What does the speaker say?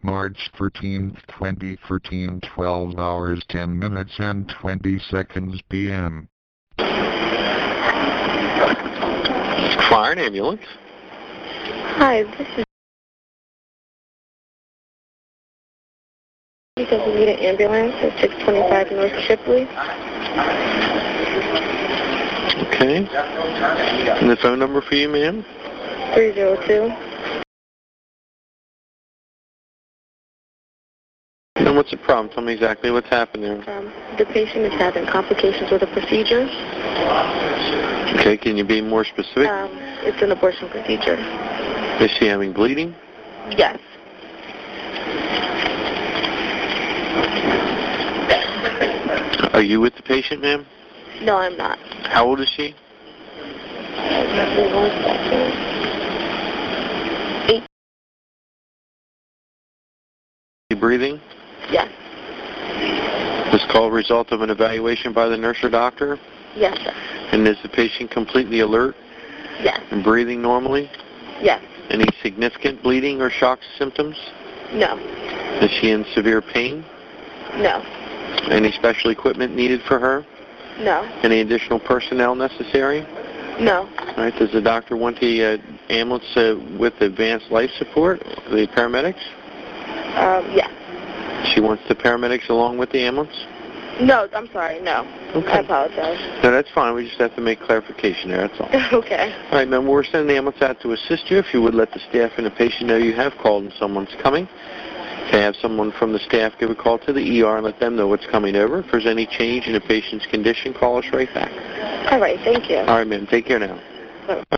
March 13, 2013, 12 hours 10 minutes and 20 seconds p.m. Fire and ambulance. Hi, this is because we need an ambulance at 625 North Shipley. Okay. And the phone number for you, ma'am? 302. And what's the problem? Tell me exactly what's happened there. The patient is having complications with a procedure. Okay, can you be more specific? It's an abortion procedure. Is she having bleeding? Yes. Are you with the patient, ma'am? No, I'm not. How old is she? 8. Is she breathing? Yes. This call a result of an evaluation by the nurse or doctor? Yes, sir. And is the patient completely alert Yes. and breathing normally? Yes. Any significant bleeding or shock symptoms? No. Is she in severe pain? No. Any special equipment needed for her? No. Any additional personnel necessary? No. All right. Does the doctor want the ambulance with advanced life support, the paramedics? Yes. She wants the paramedics along with the ambulance? No, I'm sorry, no. Okay. I apologize. No, that's fine. We just have to make clarification there, that's all. Okay. All right, ma'am, we're sending the ambulance out to assist you. If you would let the staff and the patient know you have called and someone's coming. To have someone from the staff give a call to the ER and let them know what's coming over. If there's any change in the patient's condition, call us right back. All right, thank you. All right, ma'am, take care now. Bye.